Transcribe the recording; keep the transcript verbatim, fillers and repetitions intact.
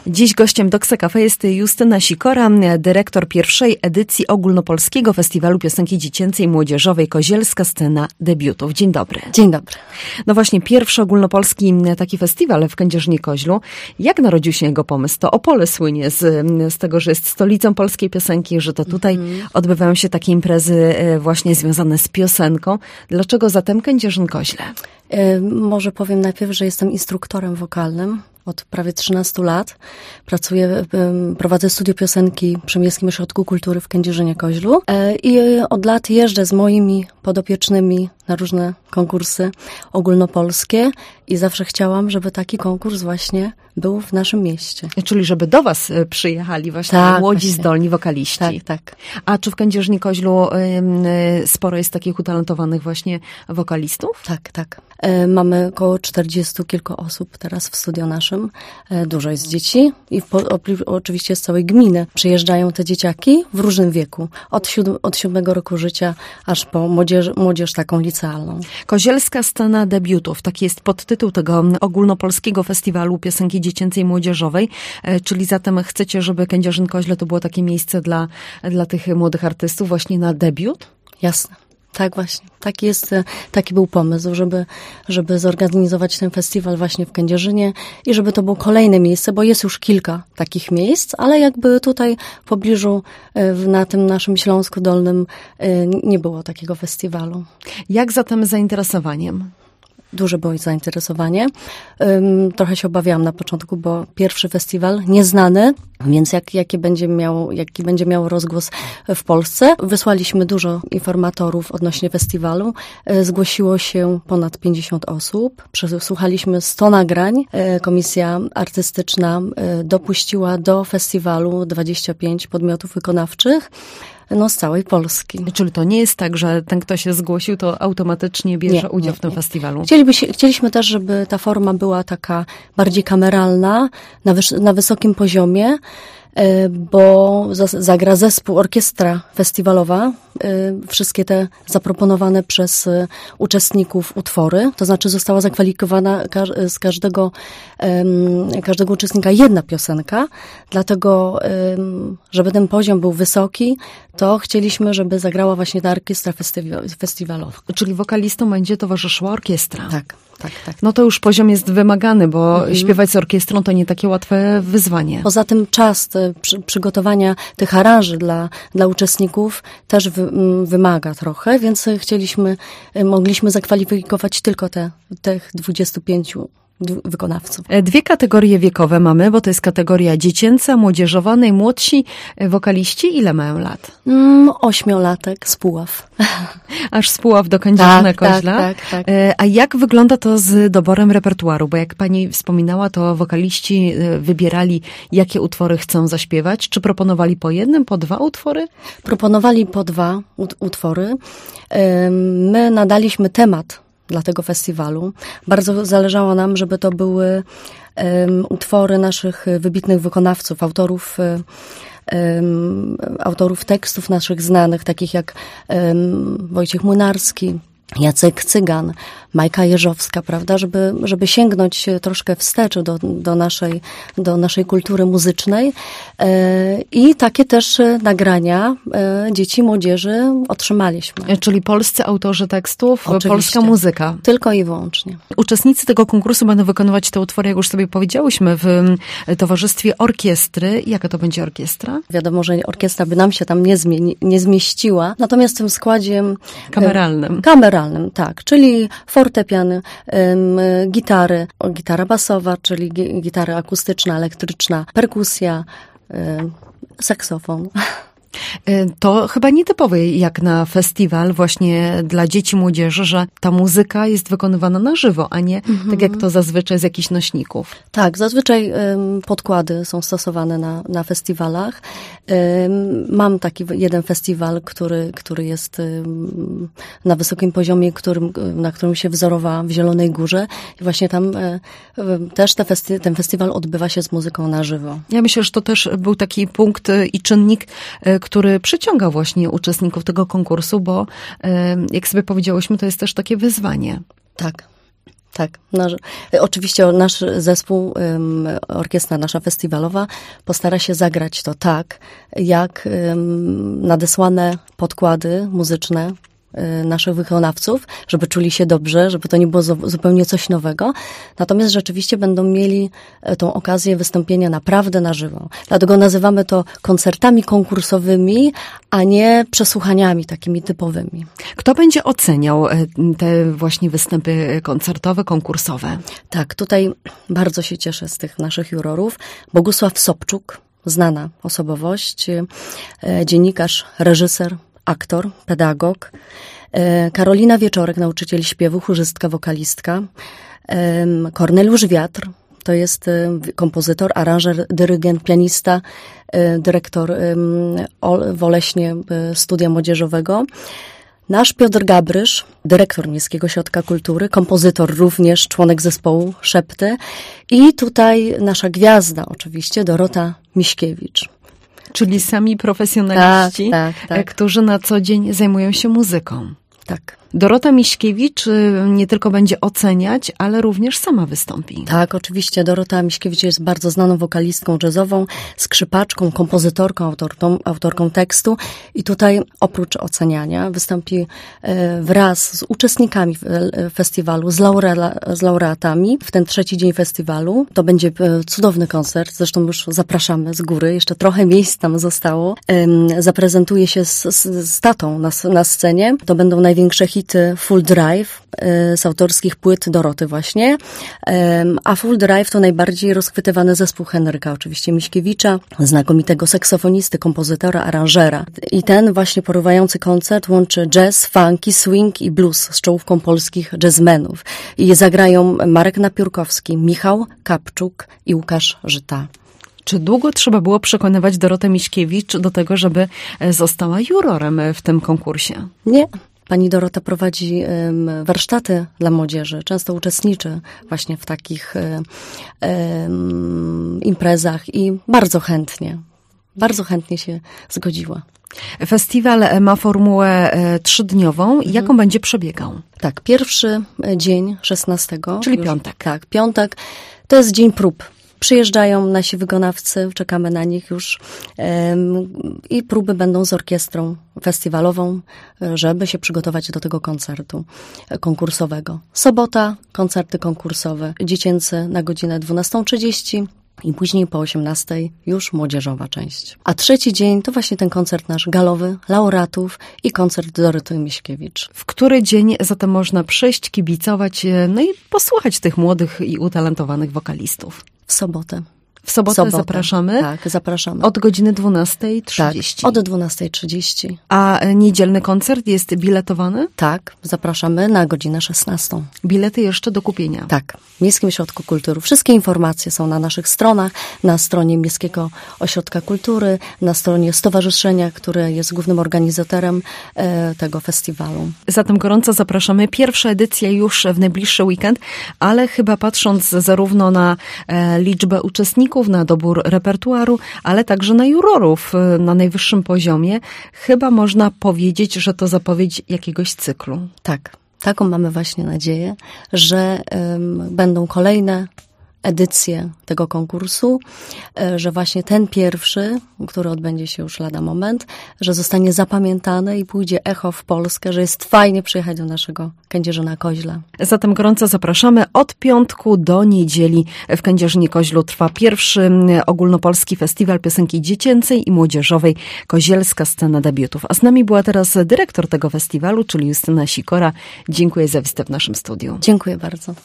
Dziś gościem Doksa Cafe jest Justyna Sikora, dyrektor pierwszej edycji Ogólnopolskiego Festiwalu Piosenki Dziecięcej i Młodzieżowej Kozielska Scena Debiutów. Dzień dobry. Dzień dobry. No właśnie, pierwszy ogólnopolski taki festiwal w Kędzierzynie-Koźlu. Jak narodził się jego pomysł? To Opole słynie z, z tego, że jest stolicą polskiej piosenki, że to tutaj mm. odbywają się takie imprezy właśnie związane z piosenką. Dlaczego zatem Kędzierzyn-Koźle? Yy, może powiem najpierw, że jestem instruktorem wokalnym. Od prawie trzynastu lat pracuję, prowadzę studio piosenki przy Miejskim Ośrodku Kultury w Kędzierzynie-Koźlu i od lat jeżdżę z moimi podopiecznymi na różne konkursy ogólnopolskie i zawsze chciałam, żeby taki konkurs właśnie był w naszym mieście. Czyli żeby do was przyjechali właśnie tak, młodzi, właśnie. zdolni wokaliści. Tak, tak. A czy w Kędzierzynie-Koźlu sporo jest takich utalentowanych właśnie wokalistów? Tak, tak. Mamy około czterdziestu kilku osób teraz w studio naszym. Dużo jest dzieci i po, oczywiście z całej gminy przyjeżdżają te dzieciaki w różnym wieku. Od, siódm, od siódmego roku życia aż po młodzież, młodzież taką licealną. Kozielska Scena Debiutów. Taki jest podtytuł tego Ogólnopolskiego Festiwalu Piosenki Dziecięcej i Młodzieżowej. Czyli zatem chcecie, żeby Kędzierzyn-Koźle to było takie miejsce dla, dla tych młodych artystów właśnie na debiut? Jasne. Tak właśnie. Taki jest, taki był pomysł, żeby, żeby zorganizować ten festiwal właśnie w Kędzierzynie i żeby to było kolejne miejsce, bo jest już kilka takich miejsc, ale jakby tutaj w pobliżu, na tym naszym Śląsku Dolnym nie było takiego festiwalu. Jak zatem z zainteresowaniem? Duże było zainteresowanie. Um, trochę się obawiałam na początku, bo pierwszy festiwal nieznany, więc jak, jaki, będzie miał, jaki będzie miał rozgłos w Polsce. Wysłaliśmy dużo informatorów odnośnie festiwalu. Zgłosiło się ponad pięćdziesiąt osób. Przesłuchaliśmy sto nagrań. Komisja artystyczna dopuściła do festiwalu dwadzieścia pięć podmiotów wykonawczych. No z całej Polski. Czyli to nie jest tak, że ten, kto się zgłosił, to automatycznie bierze nie, udział nie, w tym nie. festiwalu? Chcieliby się, chcieliśmy też, żeby ta forma była taka bardziej kameralna, na, wys, na wysokim poziomie, bo zagra zespół, orkiestra festiwalowa, wszystkie te zaproponowane przez uczestników utwory, to znaczy została zakwalifikowana z każdego, każdego uczestnika jedna piosenka, dlatego, żeby ten poziom był wysoki, to chcieliśmy, żeby zagrała właśnie ta orkiestra festiwalowa. Czyli wokalistom będzie towarzyszyła orkiestra. Tak. Tak, tak. No to już poziom jest wymagany, bo mhm. śpiewać z orkiestrą to nie takie łatwe wyzwanie. Poza tym czas przy, przygotowania tych aranży dla, dla uczestników też wy, m, wymaga trochę, więc chcieliśmy, mogliśmy zakwalifikować tylko te, tych dwudziestu pięciu wykonawców. Dwie kategorie wiekowe mamy, bo to jest kategoria dziecięca, młodzieżowa. Najmłodsi wokaliści ile mają lat? Mm, ośmiolatek z Puław. Aż z Puław do Kędzierzyna-Koźla. Tak, tak, tak, tak. A jak wygląda to z doborem repertuaru? Bo jak pani wspominała, to wokaliści wybierali, jakie utwory chcą zaśpiewać. Czy proponowali po jednym, po dwa utwory? Proponowali po dwa utwory. My nadaliśmy temat dla tego festiwalu. Bardzo zależało nam, żeby to były um, utwory naszych wybitnych wykonawców, autorów, um, autorów tekstów naszych znanych, takich jak um, Wojciech Młynarski, Jacek Cygan, Majka Jeżowska, prawda, żeby, żeby sięgnąć troszkę wstecz do, do, naszej, do naszej kultury muzycznej. I takie też nagrania dzieci, młodzieży otrzymaliśmy. Czyli polscy autorzy tekstów, Oczywiście. Polska muzyka. Tylko i wyłącznie. Uczestnicy tego konkursu będą wykonywać te utwory, jak już sobie powiedziałyśmy, w towarzystwie orkiestry. Jaka to będzie orkiestra? Wiadomo, że orkiestra by nam się tam nie, zmieni, nie zmieściła. Natomiast w tym składzie kameralnym. Kameralnym, tak. Czyli fortepian, ym, gitary, gitara basowa, czyli gi- gitara akustyczna, elektryczna, perkusja, ym, saksofon. To chyba nietypowe jak na festiwal właśnie dla dzieci, młodzieży, że ta muzyka jest wykonywana na żywo, a nie mhm. tak jak to zazwyczaj z jakichś nośników. Tak, zazwyczaj um, podkłady są stosowane na, na festiwalach. Um, mam taki jeden festiwal, który, który jest um, na wysokim poziomie, którym, na którym się wzorowałam w Zielonej Górze i właśnie tam um, też te festi- ten festiwal odbywa się z muzyką na żywo. Ja myślę, że to też był taki punkt i czynnik, który przyciąga właśnie uczestników tego konkursu, bo jak sobie powiedziałyśmy, to jest też takie wyzwanie. Tak. Tak. Nasz, oczywiście nasz zespół, um, orkiestra nasza festiwalowa postara się zagrać to tak, jak um, nadesłane podkłady muzyczne naszych wykonawców, żeby czuli się dobrze, żeby to nie było zupełnie coś nowego. Natomiast rzeczywiście będą mieli tą okazję wystąpienia naprawdę na żywo. Dlatego nazywamy to koncertami konkursowymi, a nie przesłuchaniami takimi typowymi. Kto będzie oceniał te właśnie występy koncertowe, konkursowe? Tak, tutaj bardzo się cieszę z tych naszych jurorów. Bogusław Sobczuk, znana osobowość, dziennikarz, reżyser, aktor, pedagog, Karolina Wieczorek, nauczyciel śpiewu, chórzystka, wokalistka, Korneliusz Wiatr, to jest kompozytor, aranżer, dyrygent, pianista, dyrektor w Oleśnie Studia Młodzieżowego, nasz Piotr Gabrysz, dyrektor Miejskiego Ośrodka Kultury, kompozytor również, członek zespołu Szepty i tutaj nasza gwiazda oczywiście, Dorota Miśkiewicz. Czyli sami profesjonaliści, tak, tak, tak. którzy na co dzień zajmują się muzyką. Tak. Dorota Miśkiewicz nie tylko będzie oceniać, ale również sama wystąpi. Tak, oczywiście. Dorota Miśkiewicz jest bardzo znaną wokalistką jazzową, skrzypaczką, kompozytorką, autorką, autorką tekstu i tutaj oprócz oceniania wystąpi wraz z uczestnikami festiwalu, z, laurea, z laureatami w ten trzeci dzień festiwalu. To będzie cudowny koncert, zresztą już zapraszamy z góry, jeszcze trochę miejsc tam zostało. Zaprezentuje się z, z, z tatą na, na scenie. To będą największe hity Full Drive z autorskich płyt Doroty właśnie, a Full Drive to najbardziej rozchwytywany zespół Henryka, oczywiście Miśkiewicza, znakomitego saksofonisty, kompozytora, aranżera. I ten właśnie porywający koncert łączy jazz, funky, swing i blues z czołówką polskich jazzmenów. I zagrają Marek Napiórkowski, Michał Kapczuk i Łukasz Żyta. Czy długo trzeba było przekonywać Dorotę Miśkiewicz do tego, żeby została jurorem w tym konkursie? Nie. Pani Dorota prowadzi um, warsztaty dla młodzieży, często uczestniczy właśnie w takich um, imprezach i bardzo chętnie, bardzo chętnie się zgodziła. Festiwal ma formułę trzydniową. Mhm. Jaką będzie przebiegał? Tak, pierwszy dzień szesnastego. Czyli już, piątek. Tak, piątek. To jest dzień prób. Przyjeżdżają nasi wykonawcy, czekamy na nich już um, i próby będą z orkiestrą festiwalową, żeby się przygotować do tego koncertu konkursowego. Sobota, koncerty konkursowe, dziecięce na godzinę dwunastą trzydzieści i później po osiemnastej już młodzieżowa część. A trzeci dzień to właśnie ten koncert nasz galowy, laureatów i koncert Doroty Miśkiewicz. W który dzień zatem można przyjść, kibicować, no i posłuchać tych młodych i utalentowanych wokalistów? W sobotę. W sobotę, sobotę zapraszamy? Tak, zapraszamy. Od godziny dwunastej trzydzieści. Tak, od dwunastej trzydzieści. A niedzielny koncert jest biletowany? Tak, zapraszamy na godzinę szesnastą. Bilety jeszcze do kupienia? Tak, w Miejskim Ośrodku Kultury. Wszystkie informacje są na naszych stronach, na stronie Miejskiego Ośrodka Kultury, na stronie stowarzyszenia, które jest głównym organizatorem e, tego festiwalu. Zatem gorąco zapraszamy. Pierwsza edycja już w najbliższy weekend, ale chyba patrząc zarówno na e, liczbę uczestników, na dobór repertuaru, ale także na jurorów na najwyższym poziomie. Chyba można powiedzieć, że to zapowiedź jakiegoś cyklu. Tak, taką mamy właśnie nadzieję, że um, będą kolejne edycje tego konkursu, że właśnie ten pierwszy, który odbędzie się już lada moment, że zostanie zapamiętany i pójdzie echo w Polskę, że jest fajnie przyjechać do naszego Kędzierzyna-Koźla. Zatem gorąco zapraszamy. Od piątku do niedzieli w Kędzierzynie-Koźlu trwa pierwszy ogólnopolski festiwal piosenki dziecięcej i młodzieżowej Kozielska Scena Debiutów. A z nami była teraz dyrektor tego festiwalu, czyli Justyna Sikora. Dziękuję za wizytę w naszym studiu. Dziękuję bardzo.